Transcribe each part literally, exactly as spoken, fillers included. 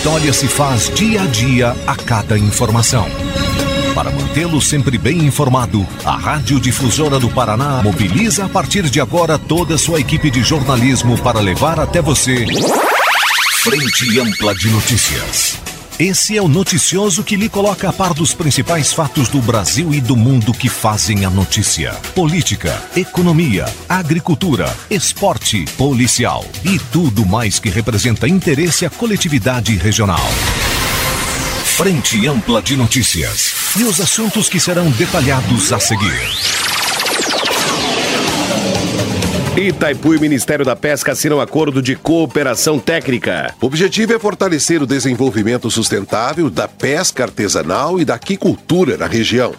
história se faz dia a dia a cada informação. Para mantê-lo sempre bem informado, a Rádio Difusora do Paraná mobiliza a partir de agora toda a sua equipe de jornalismo para levar até você Frente Ampla de Notícias. Esse é o noticioso que lhe coloca a par dos principais fatos do Brasil e do mundo que fazem a notícia. Política, economia, agricultura, esporte, policial e tudo mais que representa interesse à coletividade regional. Frente Ampla de Notícias. E os assuntos que serão detalhados a seguir. Itaipu e Ministério da Pesca assinam acordo de cooperação técnica. O objetivo é fortalecer o desenvolvimento sustentável da pesca artesanal e da aquicultura na região.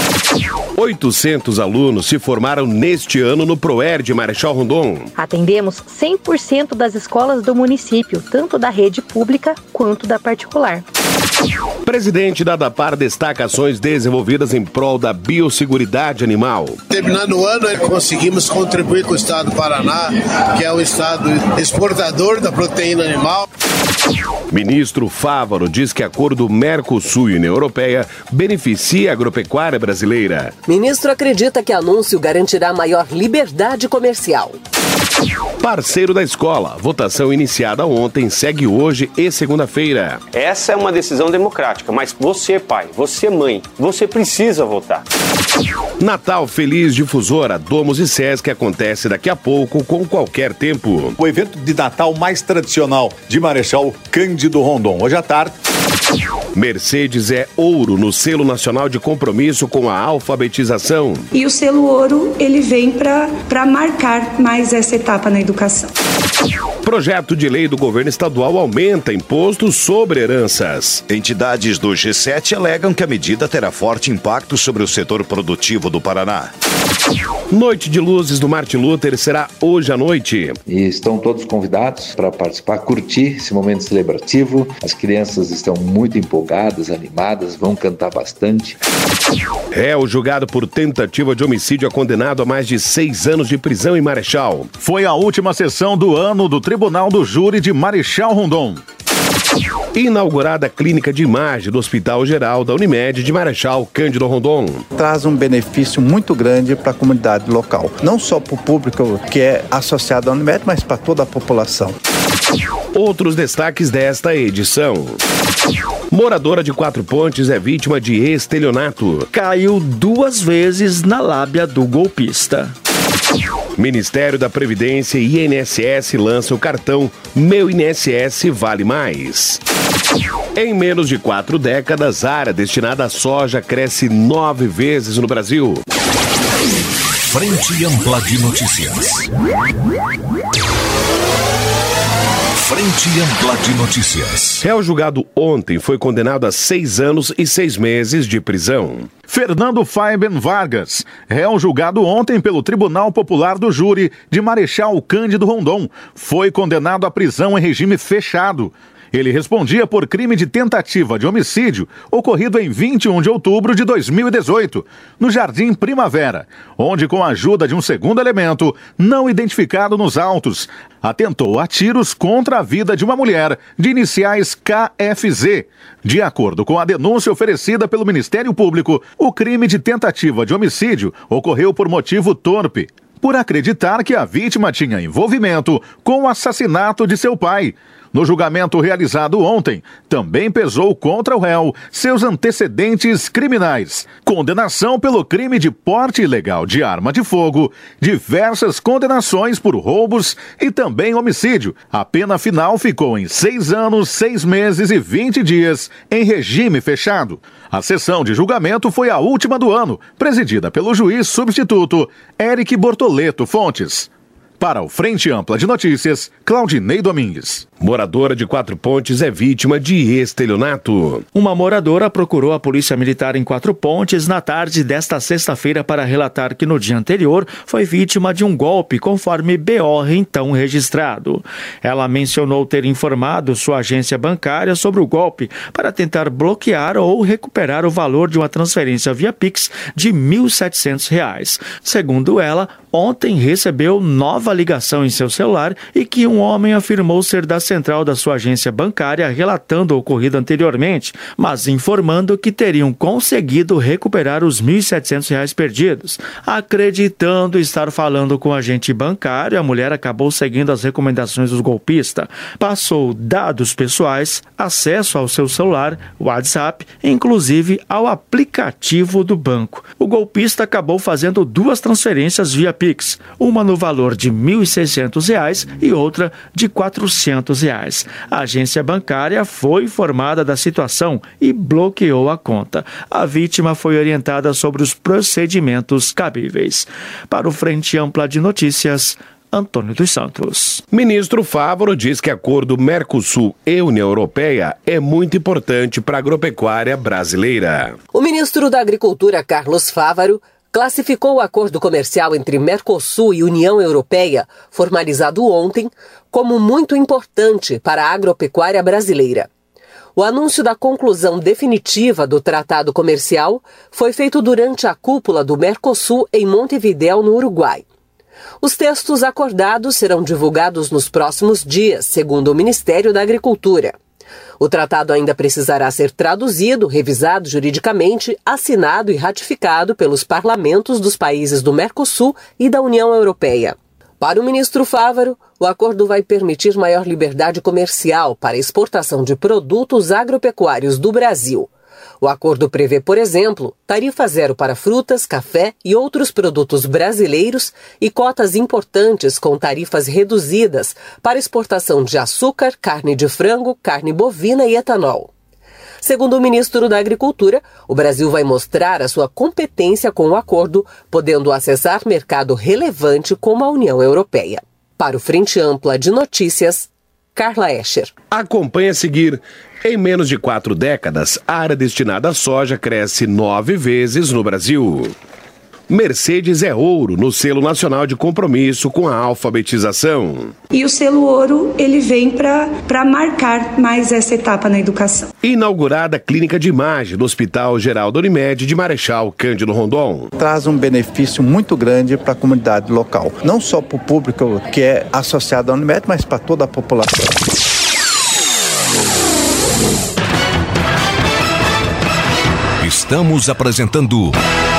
oitocentos alunos se formaram neste ano no ProER de Marechal Rondon. Atendemos cem por cento das escolas do município, tanto da rede pública quanto da particular. Presidente da ADAPAR destaca ações desenvolvidas em prol da biosseguridade animal. Terminando o ano, conseguimos contribuir com o estado do Paraná, que é o estado exportador da proteína animal. Ministro Fávaro diz que acordo Mercosul e União Europeia beneficia a agropecuária brasileira. Ministro acredita que anúncio garantirá maior liberdade comercial. Parceiro da escola. Votação iniciada ontem segue hoje e segunda-feira. Essa é uma decisão democrática, mas você, pai, você, mãe, você precisa votar. Natal Feliz Difusora, Domos e Sesc acontece daqui a pouco com qualquer tempo. O evento de Natal mais tradicional de Marechal Cândido Rondon. Hoje à tarde. Mercedes é ouro no Selo Nacional de Compromisso com a Alfabetização. E o selo ouro, ele vem para marcar mais essa etapa na educação. Projeto de lei do governo estadual aumenta impostos sobre heranças. Entidades do G sete alegam que a medida terá forte impacto sobre o setor produtivo do Paraná. Noite de Luzes do Martin Luther será hoje à noite. E estão todos convidados para participar, curtir esse momento celebrativo. As crianças estão muito empolgadas, animadas, vão cantar bastante. Réu julgado por tentativa de homicídio é condenado a mais de seis anos de prisão em Marechal. Foi a última sessão do ano do Tribunal do Júri de Marechal Rondon. Inaugurada a clínica de imagem do Hospital Geral da Unimed de Marechal Cândido Rondon. Traz um benefício muito grande para a comunidade local. Não só para o público que é associado à Unimed, mas para toda a população. Outros destaques desta edição. Moradora de Quatro Pontes é vítima de estelionato. Caiu duas vezes na lábia do golpista. Ministério da Previdência e I N S S lança o cartão Meu I N S S Vale Mais. Em menos de quatro décadas, a área destinada à soja cresce nove vezes no Brasil. Frente Ampla de Notícias. Frente Ampla de Notícias. Réu julgado ontem foi condenado a seis anos e seis meses de prisão. Fernando Faiben Vargas, réu julgado ontem pelo Tribunal Popular do Júri de Marechal Cândido Rondon, foi condenado à prisão em regime fechado. Ele respondia por crime de tentativa de homicídio ocorrido em vinte e um de outubro de dois mil e dezoito, no Jardim Primavera, onde, com a ajuda de um segundo elemento, não identificado nos autos, atentou a tiros contra a vida de uma mulher de iniciais K F Z. De acordo com a denúncia oferecida pelo Ministério Público, o crime de tentativa de homicídio ocorreu por motivo torpe, por acreditar que a vítima tinha envolvimento com o assassinato de seu pai. No julgamento realizado ontem, também pesou contra o réu seus antecedentes criminais, condenação pelo crime de porte ilegal de arma de fogo, diversas condenações por roubos e também homicídio. A pena final ficou em seis anos, seis meses e vinte dias, em regime fechado. A sessão de julgamento foi a última do ano, presidida pelo juiz substituto Eric Bortoleto Fontes. Para o Frente Ampla de Notícias, Claudinei Domingues. Moradora de Quatro Pontes é vítima de estelionato. Uma moradora procurou a Polícia Militar em Quatro Pontes na tarde desta sexta-feira para relatar que no dia anterior foi vítima de um golpe, conforme B O então registrado. Ela mencionou ter informado sua agência bancária sobre o golpe para tentar bloquear ou recuperar o valor de uma transferência via Pix de mil e setecentos reais. Segundo ela, ontem recebeu nova nova ligação em seu celular e que um homem afirmou ser da central da sua agência bancária, relatando o ocorrido anteriormente, mas informando que teriam conseguido recuperar os mil e setecentos reais perdidos. Acreditando estar falando com o agente bancário, a mulher acabou seguindo as recomendações do golpista. Passou dados pessoais, acesso ao seu celular, WhatsApp, inclusive ao aplicativo do banco. O golpista acabou fazendo duas transferências via Pix, uma no valor de mil e seiscentos reais e outra de quatrocentos reais. A agência bancária foi informada da situação e bloqueou a conta. A vítima foi orientada sobre os procedimentos cabíveis. Para o Frente Ampla de Notícias, Antônio dos Santos. Ministro Fávaro diz que acordo Mercosul e União Europeia é muito importante para a agropecuária brasileira. O ministro da Agricultura, Carlos Fávaro, classificou o acordo comercial entre Mercosul e União Europeia, formalizado ontem, como muito importante para a agropecuária brasileira. O anúncio da conclusão definitiva do tratado comercial foi feito durante a cúpula do Mercosul em Montevidéu, no Uruguai. Os textos acordados serão divulgados nos próximos dias, segundo o Ministério da Agricultura. O tratado ainda precisará ser traduzido, revisado juridicamente, assinado e ratificado pelos parlamentos dos países do Mercosul e da União Europeia. Para o ministro Fávaro, o acordo vai permitir maior liberdade comercial para a exportação de produtos agropecuários do Brasil. O acordo prevê, por exemplo, tarifa zero para frutas, café e outros produtos brasileiros e cotas importantes com tarifas reduzidas para exportação de açúcar, carne de frango, carne bovina e etanol. Segundo o ministro da Agricultura, o Brasil vai mostrar a sua competência com o acordo, podendo acessar mercado relevante como a União Europeia. Para o Frente Ampla de Notícias, Carla Escher. Acompanhe a seguir. Em menos de quatro décadas, a área destinada à soja cresce nove vezes no Brasil. Mercedes é ouro no selo nacional de compromisso com a alfabetização. E o selo ouro, ele vem para marcar mais essa etapa na educação. Inaugurada a clínica de imagem no Hospital Geral da Unimed de Marechal Cândido Rondon. Traz um benefício muito grande para a comunidade local. Não só para o público que é associado à Unimed, mas para toda a população. Estamos apresentando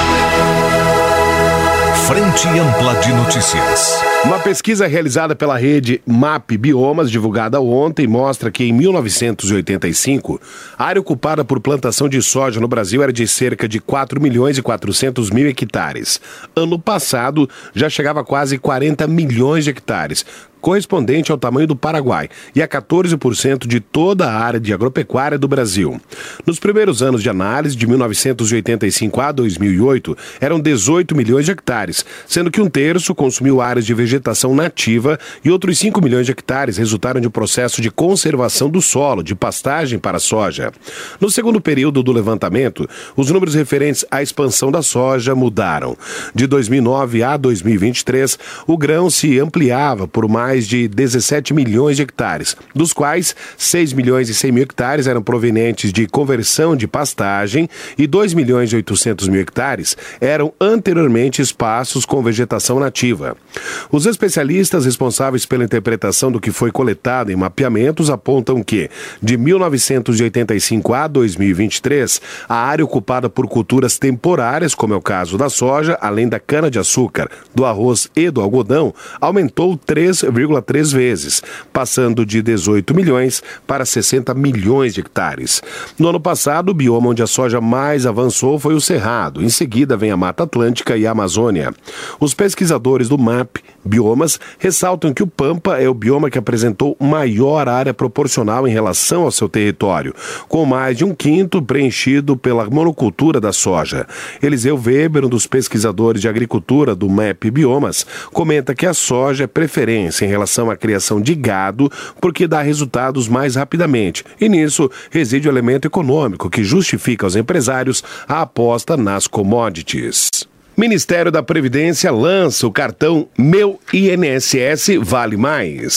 Frente Ampla de Notícias. Uma pesquisa realizada pela rede MAP Biomas, divulgada ontem, mostra que em mil novecentos e oitenta e cinco, a área ocupada por plantação de soja no Brasil era de cerca de quatro milhões e quatrocentos mil hectares. Ano passado, já chegava a quase quarenta milhões de hectares, correspondente ao tamanho do Paraguai e a quatorze por cento de toda a área de agropecuária do Brasil. Nos primeiros anos de análise, de mil novecentos e oitenta e cinco a dois mil e oito, eram dezoito milhões de hectares, sendo que um terço consumiu áreas de vegetação nativa e outros cinco milhões de hectares resultaram de um processo de conservação do solo, de pastagem para a soja. No segundo período do levantamento, os números referentes à expansão da soja mudaram. De dois mil e nove a dois mil e vinte e três, o grão se ampliava por mais mais de dezessete milhões de hectares, dos quais seis milhões e cem mil hectares eram provenientes de conversão de pastagem e dois milhões e oitocentos mil hectares eram anteriormente espaços com vegetação nativa. Os especialistas responsáveis pela interpretação do que foi coletado em mapeamentos apontam que, de mil novecentos e oitenta e cinco a dois mil e vinte e três, a área ocupada por culturas temporárias, como é o caso da soja, além da cana-de-açúcar, do arroz e do algodão, aumentou três vírgula três vezes, passando de dezoito milhões para sessenta milhões de hectares. No ano passado, o bioma onde a soja mais avançou foi o Cerrado. Em seguida, vem a Mata Atlântica e a Amazônia. Os pesquisadores do MAP Biomas ressaltam que o Pampa é o bioma que apresentou maior área proporcional em relação ao seu território, com mais de um quinto preenchido pela monocultura da soja. Eliseu Weber, um dos pesquisadores de agricultura do MAP Biomas, comenta que a soja é preferência em relação à criação de gado porque dá resultados mais rapidamente, e nisso reside o elemento econômico que justifica aos empresários a aposta nas commodities. Ministério da Previdência lança o cartão Meu I N S S Vale Mais.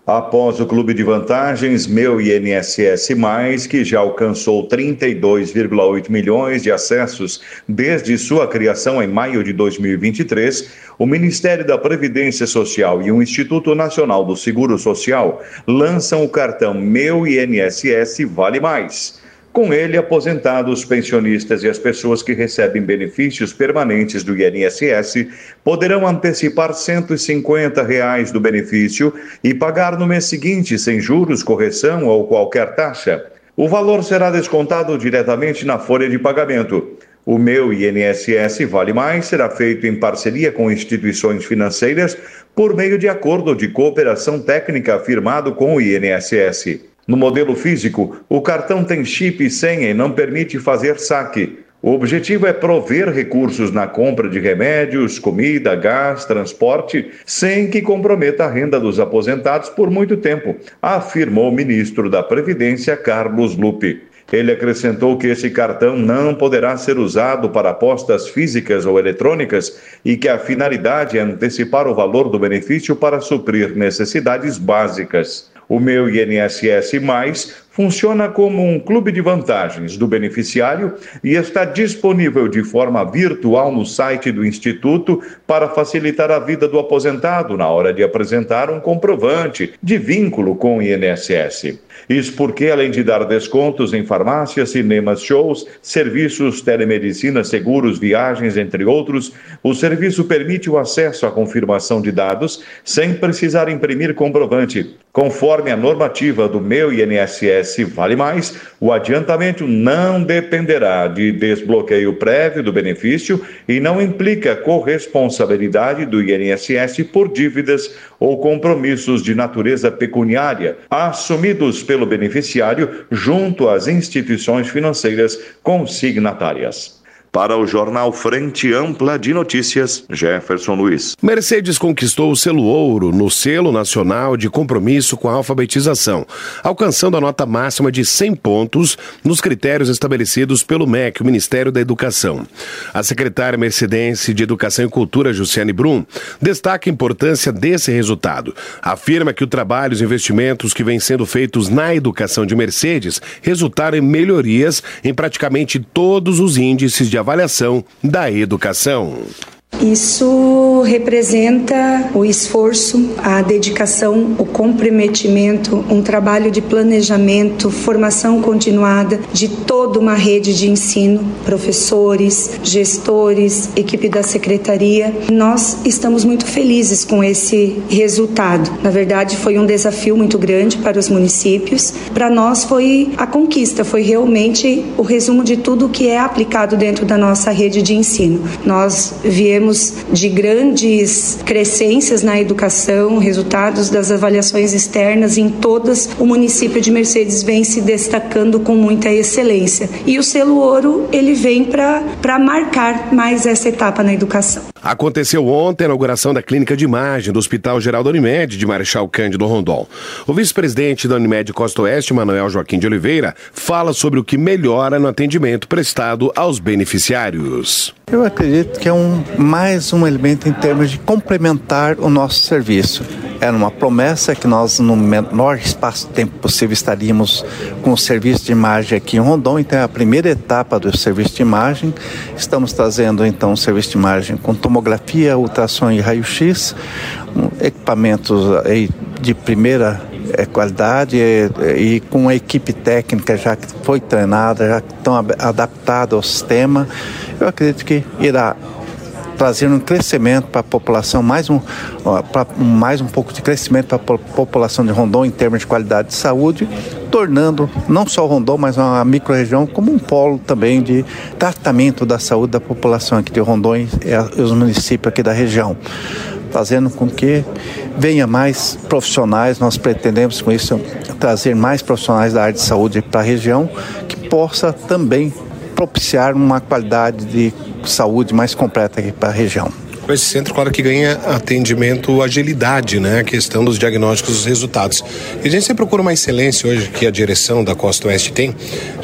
Após o Clube de Vantagens Meu I N S S Mais, que já alcançou trinta e dois vírgula oito milhões de acessos desde sua criação em maio de dois mil e vinte e três, o Ministério da Previdência Social e o Instituto Nacional do Seguro Social lançam o cartão Meu I N S S Vale Mais. Com ele, aposentados, pensionistas e as pessoas que recebem benefícios permanentes do I N S S poderão antecipar cento e cinquenta reais do benefício e pagar no mês seguinte sem juros, correção ou qualquer taxa. O valor será descontado diretamente na folha de pagamento. O Meu I N S S Vale Mais será feito em parceria com instituições financeiras por meio de acordo de cooperação técnica firmado com o I N S S. No modelo físico, o cartão tem chip e senha e não permite fazer saque. O objetivo é prover recursos na compra de remédios, comida, gás, transporte, sem que comprometa a renda dos aposentados por muito tempo, afirmou o ministro da Previdência, Carlos Lupe. Ele acrescentou que esse cartão não poderá ser usado para apostas físicas ou eletrônicas e que a finalidade é antecipar o valor do benefício para suprir necessidades básicas. O Meu I N S S Mais funciona como um clube de vantagens do beneficiário e está disponível de forma virtual no site do Instituto para facilitar a vida do aposentado na hora de apresentar um comprovante de vínculo com o I N S S. Isso porque, além de dar descontos em farmácias, cinemas, shows, serviços, telemedicina, seguros, viagens, entre outros, o serviço permite o acesso à confirmação de dados sem precisar imprimir comprovante. Conforme a normativa do Meu I N S S Vale Mais, o adiantamento não dependerá de desbloqueio prévio do benefício e não implica corresponsabilidade do I N S S por dívidas ou compromissos de natureza pecuniária, assumidos pelo beneficiário junto às instituições financeiras consignatárias. Para o jornal Frente Ampla de Notícias, Jefferson Luiz. Mercedes conquistou o selo ouro no Selo Nacional de Compromisso com a Alfabetização, alcançando a nota máxima de cem pontos nos critérios estabelecidos pelo M E C, o Ministério da Educação. A secretária mercedense de Educação e Cultura, Jussiane Brum, destaca a importância desse resultado. Afirma que o trabalho e os investimentos que vêm sendo feitos na educação de Mercedes resultaram em melhorias em praticamente todos os índices de avaliação da educação. Isso representa o esforço, a dedicação, o comprometimento, um trabalho de planejamento, formação continuada de toda uma rede de ensino, professores, gestores, equipe da secretaria. Nós estamos muito felizes com esse resultado. Na verdade, foi um desafio muito grande para os municípios. Para nós foi a conquista, foi realmente o resumo de tudo que é aplicado dentro da nossa rede de ensino. Nós viemos de grandes crescências na educação, resultados das avaliações externas em todas, o município de Mercedes vem se destacando com muita excelência. E o selo ouro, ele vem para marcar mais essa etapa na educação. Aconteceu ontem a inauguração da clínica de imagem do Hospital Geral da Unimed de Marechal Cândido Rondon. O vice-presidente da Unimed Costa Oeste, Manuel Joaquim de Oliveira, fala sobre o que melhora no atendimento prestado aos beneficiários. Eu acredito que é um, mais um elemento em termos de complementar o nosso serviço. Era uma promessa que nós, no menor espaço de tempo possível, estaríamos com o serviço de imagem aqui em Rondon. Então, é a primeira etapa do serviço de imagem. Estamos trazendo, então, um serviço de imagem com tomografia, ultrassom e raio-x, um, equipamentos aí de primeira é, qualidade e, e com uma equipe técnica já que foi treinada, já que estão adaptada ao sistema. Eu acredito que irá trazer um crescimento para a população, mais um, para mais um pouco de crescimento para a população de Rondon em termos de qualidade de saúde, tornando não só Rondon, mas uma microrregião como um polo também de tratamento da saúde da população aqui de Rondon e os municípios aqui da região, fazendo com que venha mais profissionais. Nós pretendemos com isso trazer mais profissionais da área de saúde para a região, que possa também propiciar uma qualidade de saúde mais completa aqui para a região. Esse centro, claro que ganha atendimento, agilidade, né? A questão dos diagnósticos, dos resultados. E a gente sempre procura uma excelência hoje, que a direção da Costa Oeste tem,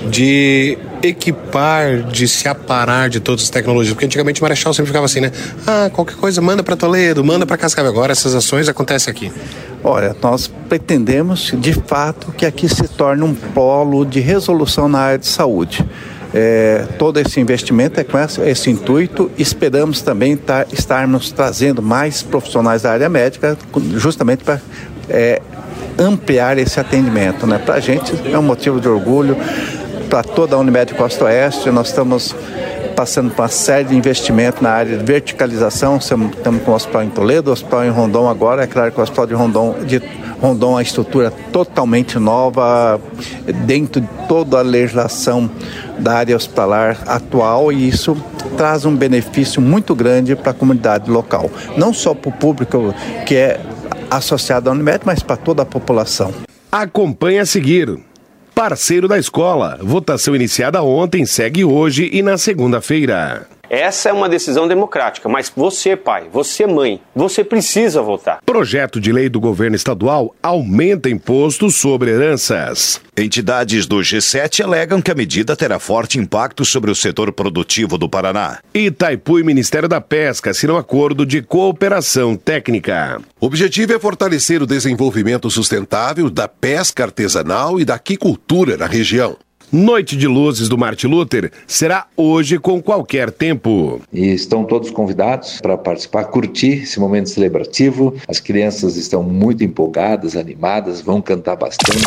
de equipar, de se aparar de todas as tecnologias. Porque antigamente o Marechal sempre ficava assim, né? Ah, qualquer coisa, manda para Toledo, manda para Cascavel. Agora essas ações acontecem aqui. Olha, nós pretendemos, de fato, que aqui se torne um polo de resolução na área de saúde. É, todo esse investimento é com esse, esse intuito. Esperamos também tar, estarmos trazendo mais profissionais da área médica, justamente para é, ampliar esse atendimento, né? Para a gente é um motivo de orgulho, para toda a Unimed Costa Oeste. Nós estamos passando por uma série de investimentos na área de verticalização. Estamos com o hospital em Toledo, o hospital em Rondon agora. É claro que o hospital de Rondon, de Rondon é uma estrutura totalmente nova, dentro de toda a legislação da área hospitalar atual, e isso traz um benefício muito grande para a comunidade local. Não só para o público que é associado à Unimed, mas para toda a população. Acompanhe a seguir. Parceiro da escola. Votação iniciada ontem, segue hoje e na segunda-feira. Essa é uma decisão democrática, mas você, pai, você, mãe, você precisa votar. Projeto de lei do governo estadual aumenta impostos sobre heranças. Entidades do G sete alegam que a medida terá forte impacto sobre o setor produtivo do Paraná. Itaipu e Ministério da Pesca assinam acordo de cooperação técnica. O objetivo é fortalecer o desenvolvimento sustentável da pesca artesanal e da aquicultura na região. Noite de Luzes do Martin Luther será hoje com qualquer tempo. E estão todos convidados para participar, curtir esse momento celebrativo. As crianças estão muito empolgadas, animadas, vão cantar bastante.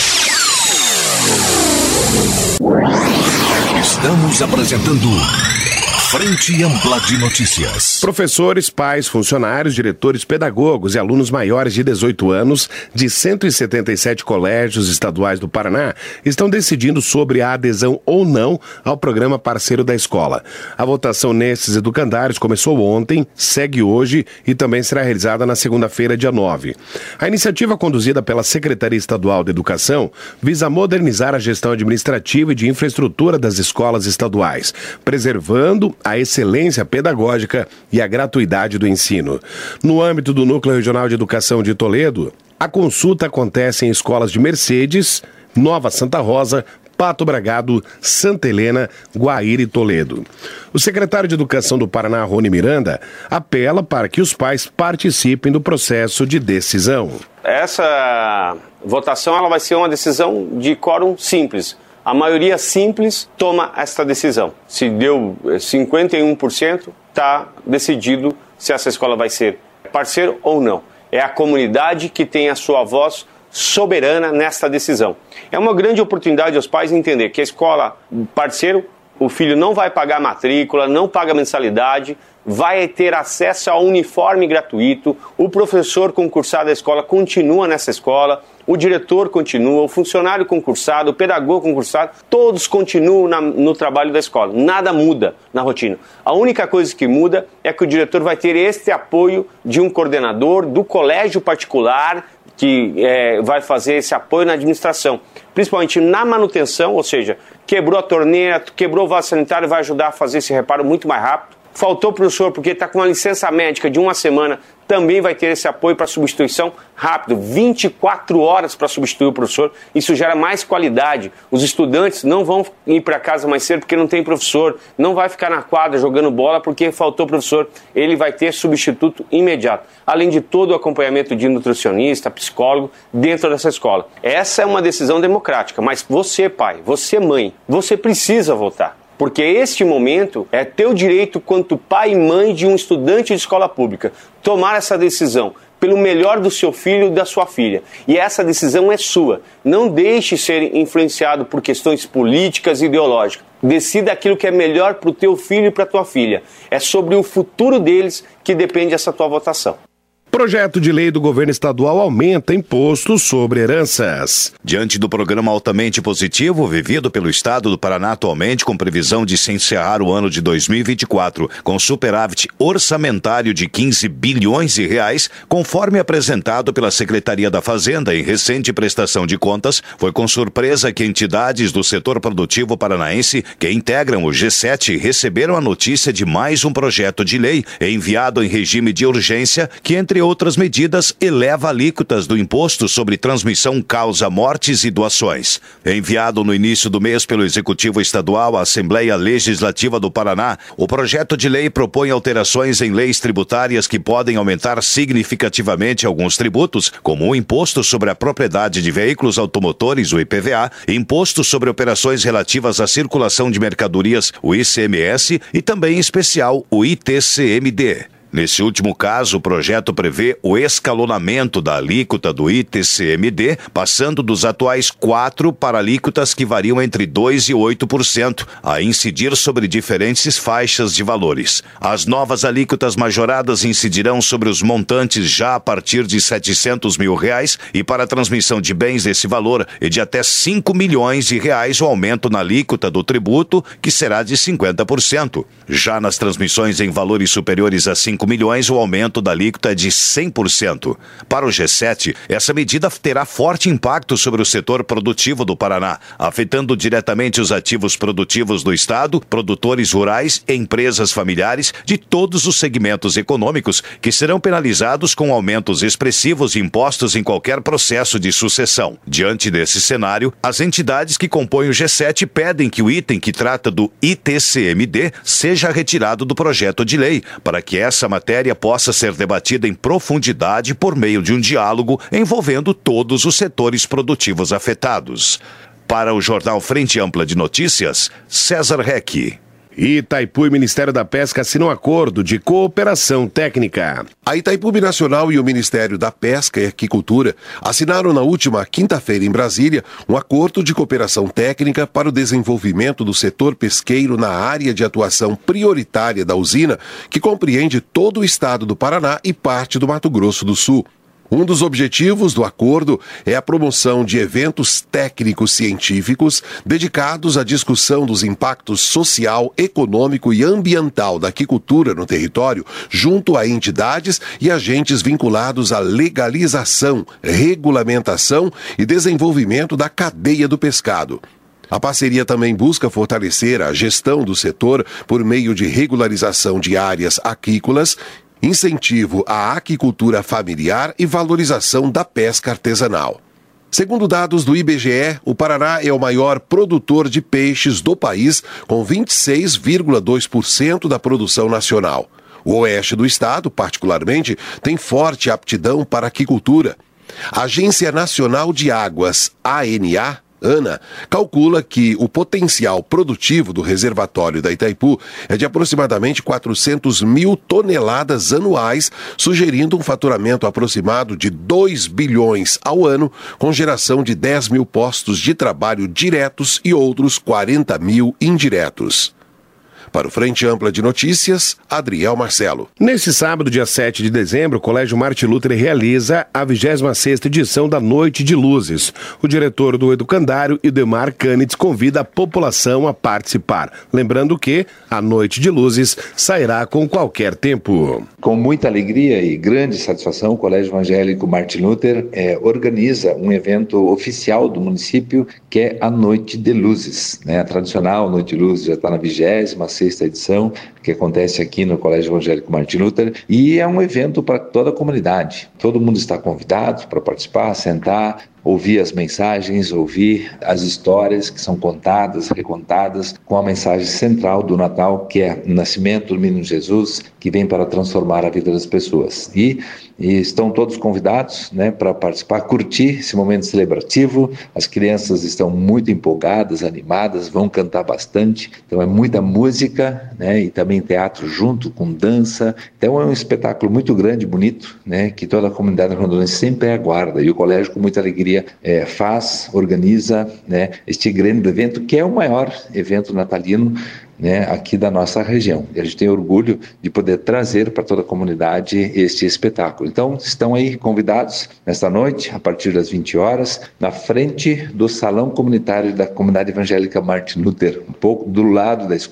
Estamos apresentando Frente Ampla de Notícias. Professores, pais, funcionários, diretores, pedagogos e alunos maiores de dezoito anos de cento e setenta e sete colégios estaduais do Paraná estão decidindo sobre a adesão ou não ao programa Parceiro da Escola. A votação nesses educandários começou ontem, segue hoje e também será realizada na segunda-feira, dia nove. A iniciativa, conduzida pela Secretaria Estadual de Educação, visa modernizar a gestão administrativa e de infraestrutura das escolas estaduais, preservando a excelência pedagógica e a gratuidade do ensino. No âmbito do Núcleo Regional de Educação de Toledo, a consulta acontece em escolas de Mercedes, Nova Santa Rosa, Pato Bragado, Santa Helena, Guaíra e Toledo. O secretário de Educação do Paraná, Rony Miranda, apela para que os pais participem do processo de decisão. Essa votação ela vai ser uma decisão de quórum simples. A maioria simples toma esta decisão. Se deu cinquenta e um por cento, está decidido se essa escola vai ser parceiro ou não. É a comunidade que tem a sua voz soberana nesta decisão. É uma grande oportunidade aos pais entender que a escola parceiro, o filho não vai pagar matrícula, não paga mensalidade, vai ter acesso ao uniforme gratuito, o professor concursado da escola continua nessa escola, o diretor continua, o funcionário concursado, o pedagogo concursado, todos continuam na, no trabalho da escola. Nada muda na rotina. A única coisa que muda é que o diretor vai ter este apoio de um coordenador do colégio particular que é, vai fazer esse apoio na administração, principalmente na manutenção, ou seja, quebrou a torneira, quebrou o vaso sanitário, vai ajudar a fazer esse reparo muito mais rápido. Faltou professor porque está com uma licença médica de uma semana, também vai ter esse apoio para substituição rápido, vinte e quatro horas para substituir o professor. Isso gera mais qualidade. Os estudantes não vão ir para casa mais cedo porque não tem professor, não vai ficar na quadra jogando bola porque faltou professor. Ele vai ter substituto imediato. Além de todo o acompanhamento de nutricionista, psicólogo dentro dessa escola. Essa é uma decisão democrática, mas você, pai, você, mãe, você precisa votar. Porque este momento é teu direito quanto pai e mãe de um estudante de escola pública tomar essa decisão pelo melhor do seu filho e da sua filha. E essa decisão é sua. Não deixe ser influenciado por questões políticas e ideológicas. Decida aquilo que é melhor para o teu filho e para a tua filha. É sobre o futuro deles que depende essa tua votação. Projeto de lei do governo estadual aumenta impostos sobre heranças. Diante do programa altamente positivo vivido pelo estado do Paraná atualmente, com previsão de se encerrar o ano de dois mil e vinte e quatro com superávit orçamentário de quinze bilhões de reais, conforme apresentado pela Secretaria da Fazenda em recente prestação de contas, foi com surpresa que entidades do setor produtivo paranaense que integram o G sete receberam a notícia de mais um projeto de lei enviado em regime de urgência que, entre outras medidas, eleva alíquotas do Imposto sobre Transmissão Causa Mortes e Doações. Enviado no início do mês pelo Executivo Estadual à Assembleia Legislativa do Paraná, o projeto de lei propõe alterações em leis tributárias que podem aumentar significativamente alguns tributos, como o Imposto sobre a Propriedade de Veículos Automotores, o I P V A, Imposto sobre Operações Relativas à Circulação de Mercadorias, o I C M S, e também em especial o I T C M D. Nesse último caso, o projeto prevê o escalonamento da alíquota do I T C M D, passando dos atuais quatro para alíquotas que variam entre dois e oito por cento, a incidir sobre diferentes faixas de valores. As novas alíquotas majoradas incidirão sobre os montantes já a partir de setecentos mil reais e para a transmissão de bens desse valor e de até cinco milhões de reais o aumento na alíquota do tributo, que será de cinquenta por cento. Já nas transmissões em valores superiores a cinco milhões, o aumento da alíquota é de cem por cento. Para o G sete, essa medida terá forte impacto sobre o setor produtivo do Paraná, afetando diretamente os ativos produtivos do Estado, produtores rurais e empresas familiares de todos os segmentos econômicos, que serão penalizados com aumentos expressivos de impostos em qualquer processo de sucessão. Diante desse cenário, as entidades que compõem o G sete pedem que o item que trata do I T C M D seja retirado do projeto de lei, para que essa matéria possa ser debatida em profundidade por meio de um diálogo envolvendo todos os setores produtivos afetados. Para o Jornal Frente Ampla de Notícias, César Reck. Itaipu e Ministério da Pesca assinam um acordo de cooperação técnica. A Itaipu Nacional e o Ministério da Pesca e Aquicultura assinaram na última quinta-feira em Brasília um acordo de cooperação técnica para o desenvolvimento do setor pesqueiro na área de atuação prioritária da usina, que compreende todo o estado do Paraná e parte do Mato Grosso do Sul. Um dos objetivos do acordo é a promoção de eventos técnicos científicos dedicados à discussão dos impactos social, econômico e ambiental da aquicultura no território, junto a entidades e agentes vinculados à legalização, regulamentação e desenvolvimento da cadeia do pescado. A parceria também busca fortalecer a gestão do setor por meio de regularização de áreas aquícolas, incentivo à aquicultura familiar e valorização da pesca artesanal. Segundo dados do I B G E, o Paraná é o maior produtor de peixes do país, com vinte e seis vírgula dois por cento da produção nacional. O oeste do estado, particularmente, tem forte aptidão para a aquicultura. A Agência Nacional de Águas, A N A, ANA, calcula que o potencial produtivo do reservatório da Itaipu é de aproximadamente quatrocentas mil toneladas anuais, sugerindo um faturamento aproximado de dois bilhões ao ano, com geração de dez mil postos de trabalho diretos e outros quarenta mil indiretos. Para o Frente Ampla de Notícias, Adriel Marcelo. Nesse sábado, dia sete de dezembro, o Colégio Martin Luther realiza a vigésima sexta edição da Noite de Luzes. O diretor do Educandário, Idemar Canitz, convida a população a participar. Lembrando que a Noite de Luzes sairá com qualquer tempo. Com muita alegria e grande satisfação, o Colégio Evangélico Martin Luther é, organiza um evento oficial do município, que é a Noite de Luzes. Né? A tradicional Noite de Luzes já está na vigésima sexta edição, que acontece aqui no Colégio Evangélico Martin Luther, e é um evento para toda a comunidade. Todo mundo está convidado para participar, sentar, ouvir as mensagens, ouvir as histórias que são contadas, recontadas, com a mensagem central do Natal, que é o nascimento do menino Jesus, que vem para transformar a vida das pessoas. E, e estão todos convidados, né, para participar, curtir esse momento celebrativo. As crianças estão muito empolgadas, animadas, vão cantar bastante. Então é muita música, né, e também teatro junto com dança. Então é um espetáculo muito grande, bonito, né, que toda a comunidade rondonense sempre aguarda. E o colégio, com muita alegria, É, faz, organiza, né, este grande evento, que é o maior evento natalino, né, aqui da nossa região. E a gente tem orgulho de poder trazer para toda a comunidade este espetáculo. Então, estão aí convidados nesta noite, a partir das vinte horas, na frente do Salão Comunitário da Comunidade Evangélica Martin Luther, um pouco do lado da escola.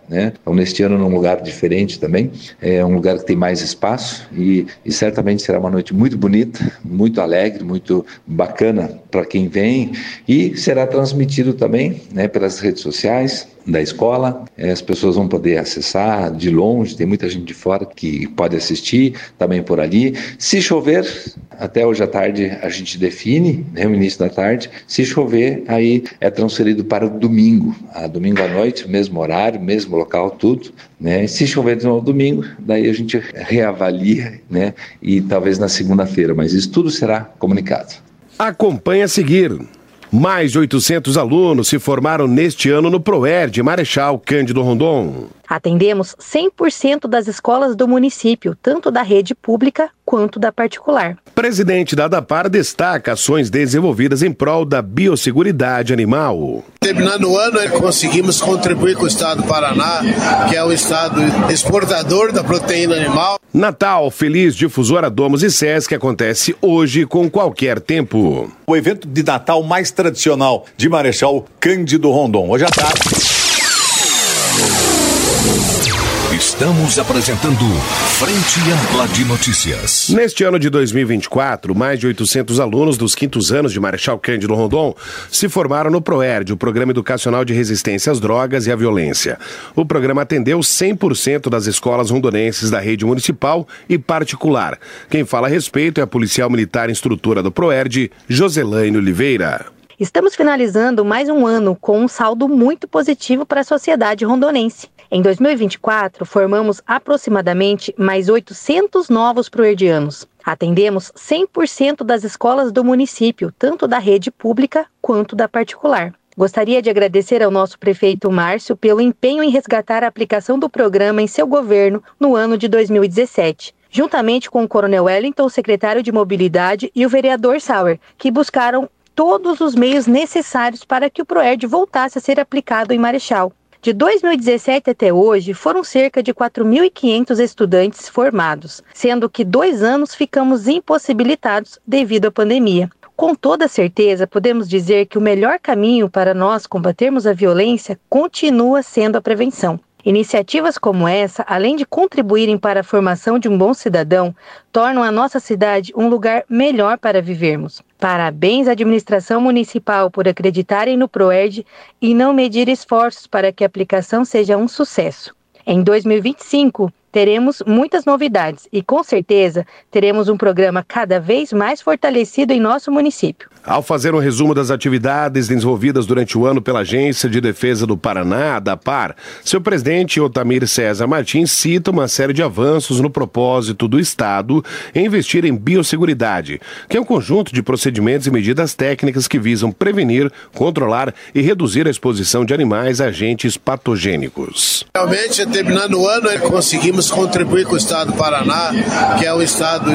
né? Então, neste ano, num lugar diferente também, é um lugar que tem mais espaço e, e certamente será uma noite muito bonita, muito alegre, muito bacana para quem vem e será transmitido também, né, pelas redes sociais da escola. As pessoas vão poder acessar de longe, tem muita gente de fora que pode assistir também por ali. Se chover, até hoje à tarde a gente define, né, o início da tarde. Se chover, aí é transferido para o domingo, a domingo à noite, mesmo horário, mesmo local, tudo, né? E se chover de novo domingo, daí a gente reavalia, né, e talvez na segunda-feira, mas isso tudo será comunicado. Acompanhe a seguir. Mais de oitocentos alunos se formaram neste ano no ProERD Marechal Cândido Rondon. Atendemos cem por cento das escolas do município, tanto da rede pública quanto da particular. Presidente da ADAPAR destaca ações desenvolvidas em prol da biosseguridade animal. Terminando o ano, conseguimos contribuir com o estado do Paraná, que é o estado exportador da proteína animal. Natal Feliz Difusora Domos e Sesc acontece hoje com qualquer tempo. O evento de Natal mais tradicional de Marechal Cândido Rondon. Hoje à tarde. Estamos apresentando Frente Ampla de Notícias. Neste ano de dois mil e vinte e quatro, mais de oitocentos alunos dos quintos anos de Marechal Cândido Rondon se formaram no ProERD, o Programa Educacional de Resistência às Drogas e à Violência. O programa atendeu cem por cento das escolas rondonenses da rede municipal e particular. Quem fala a respeito é a policial militar instrutora do ProERD, Joselaine Oliveira. Estamos finalizando mais um ano com um saldo muito positivo para a sociedade rondonense. Em dois mil e vinte e quatro, formamos aproximadamente mais oitocentos novos proerdianos. Atendemos cem por cento das escolas do município, tanto da rede pública quanto da particular. Gostaria de agradecer ao nosso prefeito Márcio pelo empenho em resgatar a aplicação do programa em seu governo no ano de dois mil e dezessete. Juntamente com o Coronel Wellington, secretário de Mobilidade, e o vereador Sauer, que buscaram todos os meios necessários para que o ProERD voltasse a ser aplicado em Marechal. De dois mil e dezessete até hoje, foram cerca de quatro mil e quinhentos estudantes formados, sendo que dois anos ficamos impossibilitados devido à pandemia. Com toda certeza, podemos dizer que o melhor caminho para nós combatermos a violência continua sendo a prevenção. Iniciativas como essa, além de contribuírem para a formação de um bom cidadão, tornam a nossa cidade um lugar melhor para vivermos. Parabéns à administração municipal por acreditarem no ProERD e não medir esforços para que a aplicação seja um sucesso. Em dois mil e vinte e cinco, teremos muitas novidades e, com certeza, teremos um programa cada vez mais fortalecido em nosso município. Ao fazer um resumo das atividades desenvolvidas durante o ano pela Agência de Defesa do Paraná, ADAPAR, seu presidente, Otamir César Martins, cita uma série de avanços no propósito do Estado em investir em biosseguridade, que é um conjunto de procedimentos e medidas técnicas que visam prevenir, controlar e reduzir a exposição de animais a agentes patogênicos. Realmente, terminando o ano, conseguimos contribuir com o estado do Paraná, que é o estado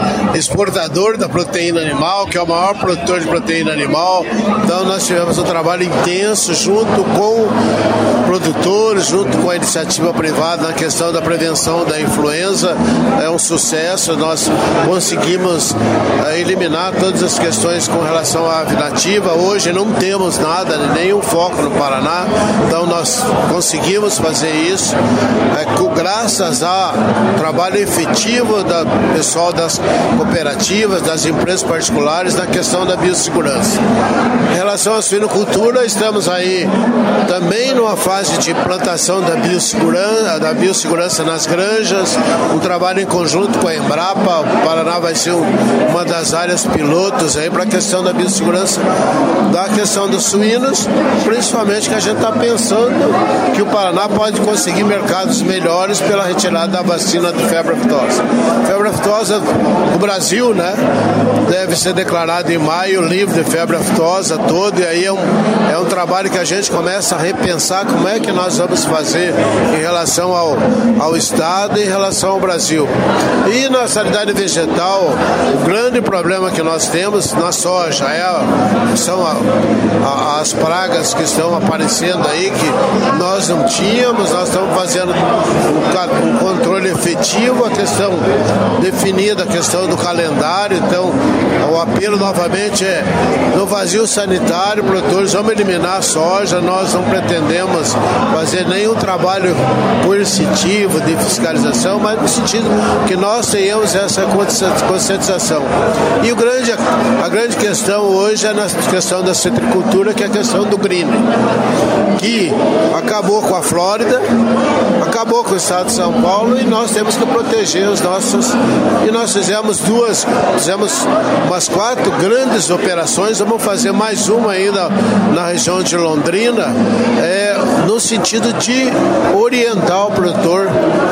exportador da proteína animal, que é o maior produtor de proteína animal. Então nós tivemos um trabalho intenso junto com produtores, junto com a iniciativa privada na questão da prevenção da influenza. É um sucesso, nós conseguimos uh, eliminar todas as questões com relação à ave nativa. Hoje não temos nada, nenhum foco no Paraná, então nós conseguimos fazer isso é, com, graças ao trabalho efetivo do pessoal das cooperativas, das empresas particulares na questão da biossegurança. Em relação à suinocultura, estamos aí também numa fase de implantação da biossegurança, da biossegurança nas granjas, um trabalho em conjunto com a Embrapa. O Paraná vai ser uma das áreas pilotos aí para a questão da biossegurança, da questão dos suínos, principalmente que a gente está pensando que o Paraná pode conseguir mercados melhores pela retirada da vacina de febre aftosa. Febre aftosa no Brasil, né, deve ser declarado em maio livre de febre aftosa todo, e aí é um, é um trabalho que a gente começa a repensar como é que nós vamos fazer em relação ao, ao Estado e em relação ao Brasil. E na sanidade vegetal, o grande problema que nós temos na soja é a, são a, a, as pragas que estão aparecendo aí, que nós não tínhamos, nós estamos fazendo um, um controle efetivo, a questão definida, a questão do calendário. Então, o apelo novamente é, no vazio sanitário, produtores, vamos eliminar a soja, nós não pretendemos fazer nenhum trabalho coercitivo de fiscalização, mas no sentido que nós tenhamos essa conscientização. E o grande, a grande questão hoje é na questão da citricultura, que é a questão do green, que acabou com a Flórida, acabou com o estado de São Paulo, e nós temos que proteger os nossos. E nós fizemos duas, fizemos umas quatro grandes operações, vamos fazer mais uma ainda na região de Londrina, é, no sentido de orientar o produtor,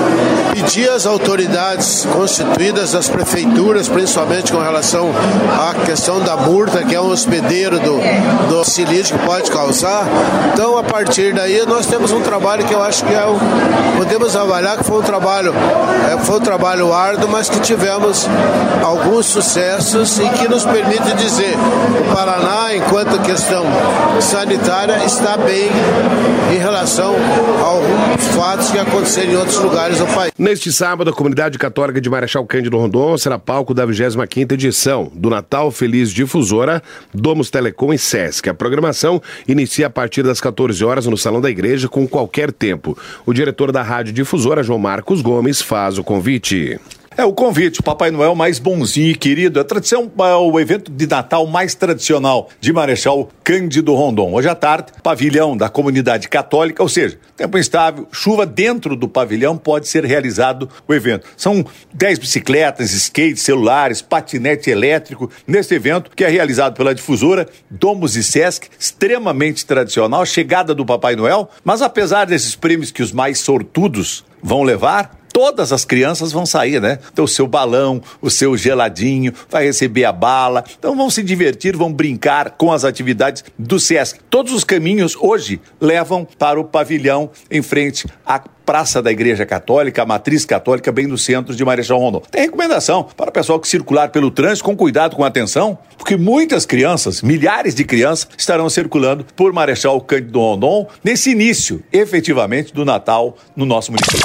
pedir às autoridades constituídas, às prefeituras, principalmente com relação à questão da murta, que é um hospedeiro do, do silício que pode causar. Então, a partir daí, nós temos um trabalho que eu acho que é um, podemos avaliar que foi um trabalho, é, foi um trabalho árduo, mas que tivemos alguns sucessos e que nos permite dizer o Paraná, enquanto questão sanitária, está bem em relação a alguns fatos que aconteceram em outros lugares do país. Neste sábado, a comunidade católica de Marechal Cândido Rondon será palco da vigésima quinta edição do Natal Feliz Difusora, Domus Telecom e Sesc. A programação inicia a partir das quatorze horas no Salão da Igreja, com qualquer tempo. O diretor da Rádio Difusora, João Marcos Gomes, faz o convite. É o convite, o Papai Noel mais bonzinho e querido. A tradição é o evento de Natal mais tradicional de Marechal Cândido Rondon. Hoje à tarde, pavilhão da comunidade católica, ou seja, tempo instável, chuva dentro do pavilhão, pode ser realizado o evento. São dez bicicletas, skates, celulares, patinete elétrico nesse evento que é realizado pela Difusora, Domus e Sesc, extremamente tradicional, chegada do Papai Noel, mas apesar desses prêmios que os mais sortudos vão levar, todas as crianças vão sair, né? Então o seu balão, o seu geladinho, vai receber a bala. Então vão se divertir, vão brincar com as atividades do Sesc. Todos os caminhos hoje levam para o pavilhão em frente à Praça da Igreja Católica, a Matriz Católica, bem no centro de Marechal Rondon. Tem recomendação para o pessoal que circular pelo trânsito com cuidado, com atenção, porque muitas crianças, milhares de crianças, estarão circulando por Marechal Cândido Rondon nesse início, efetivamente, do Natal no nosso município.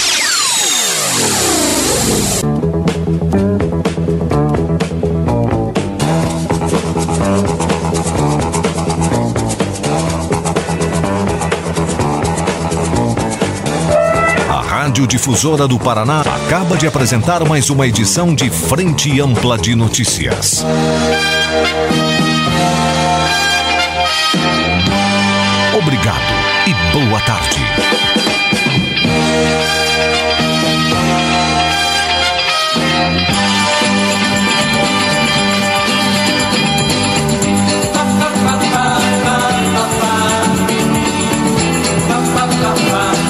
Rádio Difusora do Paraná acaba de apresentar mais uma edição de Frente Ampla de Notícias. Obrigado e boa tarde. Bye.